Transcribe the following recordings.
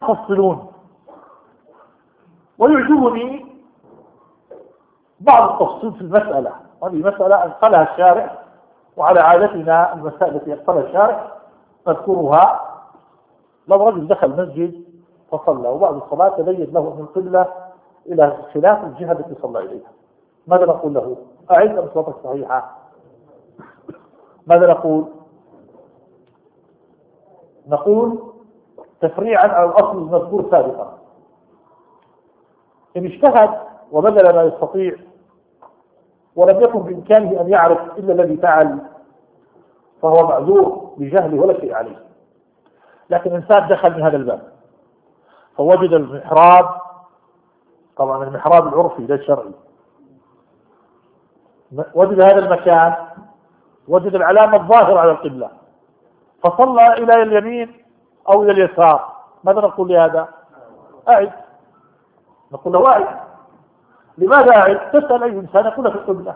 يفصلون. ويعجبني بعض التفصيل في المسألة، هذه مسألة أنقلها الشارع، وعلى عادتنا المسائل التي ينقلها الشارع نذكرها. لو رجل دخل مسجد فصلى وبعد الصلاة تبين له أن القبلة إلى خلاف الجهة التي صلى إليها، ماذا نقول له؟ أعيد أم صلاتك صحيحة؟ ماذا نقول؟ نقول تفريعا على الأصل المذكور سابقا، إن اجتهد وبذل ما يستطيع ولم يكن بإمكانه أن يعرف إلا الذي فعل فهو معذور بجهله ولا شيء عليه. لكن إنسان دخل من هذا الباب فوجد المحراب، طبعا المحراب العرفي لا الشرعي، وجد هذا المكان، وجد العلامة الظاهرة على القبلة، فصلى إلى اليمين أو إلى اليسار، ماذا نقول لهذا؟ أعد. نقول له أعد. لماذا أعد؟ تسأل أي إنسان يقول لك القبلة.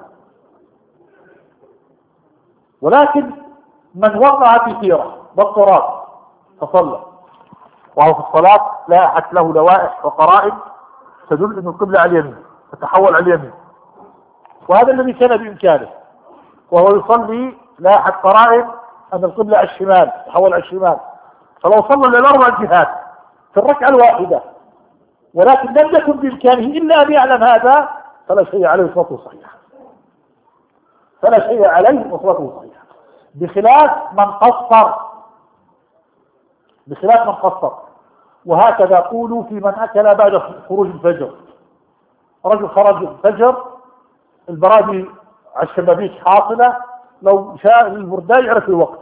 ولكن من وقع في سيرة والتراب فصلى وهو في الصلاة لاحت له لوائح وقرائن تدل أن القبلة على اليمين فتحول على اليمين، وهذا الذي كان بإمكانه، وهو يصلي لاحت قرائن أن القبلة على الشمال تحول على الشمال، فلو صلى للأربع جهات في الركعة الواحدة ولكن لم يكن بإمكانه إلا أن يعلم هذا فلا شيء عليه وصلاته صحيحة، فلا شيء عليه وصلاته صحيحة، بخلاف من قصر. وهكذا قولوا في من أكل بعد خروج الفجر. رجل خرج الفجر البرادي على الشبابيك حاصلة، لو شاء البرداء يعرف الوقت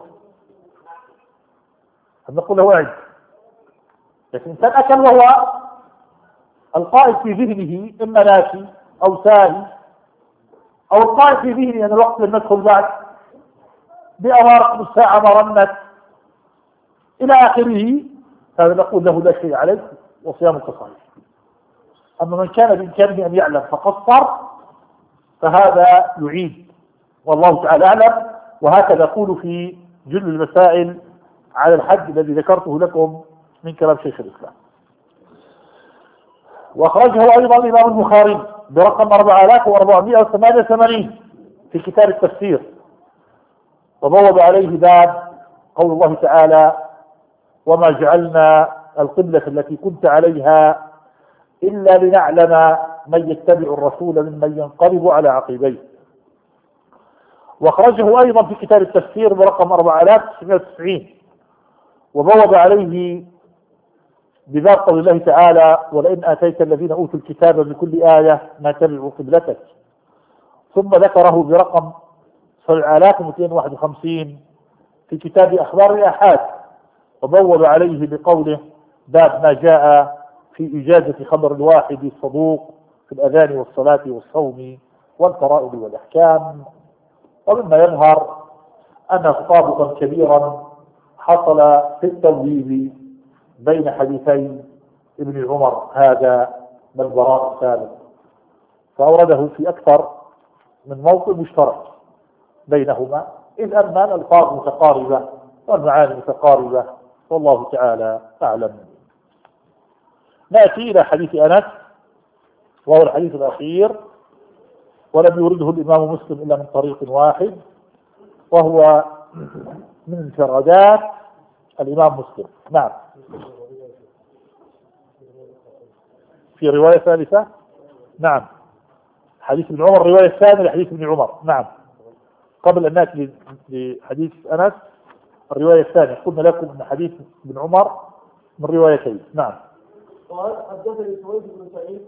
نقول له أعد. لكن إنسان أكل وهو القائد في ذهنه إما ناسي أو ساهي، أو القائد في ذهنه أن الوقت لم يدخل بعد بأوارق الساعة ما رنت إلى آخره، هذا نقول له لا شيء عليه وصيامك صحيح. أما من كان بإمكانه أن يعلم فقصر فهذا يعيد، والله تعالى أعلم. وهكذا أقول في جل المسائل على الحد الذي ذكرته لكم من كلام شيخ الإسلام. وأخرجه أيضا الإمام البخاري برقم 4488 في كتاب التفسير، وبوب عليه باب قول الله تعالى: وما جعلنا القبلة التي كنت عليها إلا لنعلم من يتبع الرسول ممن ينقلب على عقبيه. وأخرجه أيضا في كتاب التفسير برقم 4990، وبوب عليه بباب قول الله تعالى: ولئن آتيت الذين أوتوا الكتاب بكل آية ما تبعوا قبلتك. ثم ذكره برقم 7251 في كتاب أخبار الآحاد، وبوب عليه بقوله: باب ما جاء في إجازة خبر الواحد الصدوق في الأذان والصلاة والصوم والفرائض والأحكام. ومما يظهر أن تطابقا كبيرا حصل في التوجيه بين حديثي ابن عمر هذا والبراء السابق، فأورده في أكثر من موقع مشترك بينهما، إذ أن الألفاظ متقاربة والمعاني متقاربة، والله تعالى أعلم. نأتي إلى حديث أنس وهو الحديث الأخير، ولم يورده الإمام مسلم إلا من طريق واحد، وهو من انفرادات الإمام مسلم. نعم. في رواية ثالثة. نعم، حديث ابن عمر الرواية الثانية لحديث ابن عمر. نعم، قبل أن نأتي لحديث أنس الرواية الثانية قلنا لكم أن حديث ابن عمر من روايتين. نعم. قال: حدثني سويد بن سعيد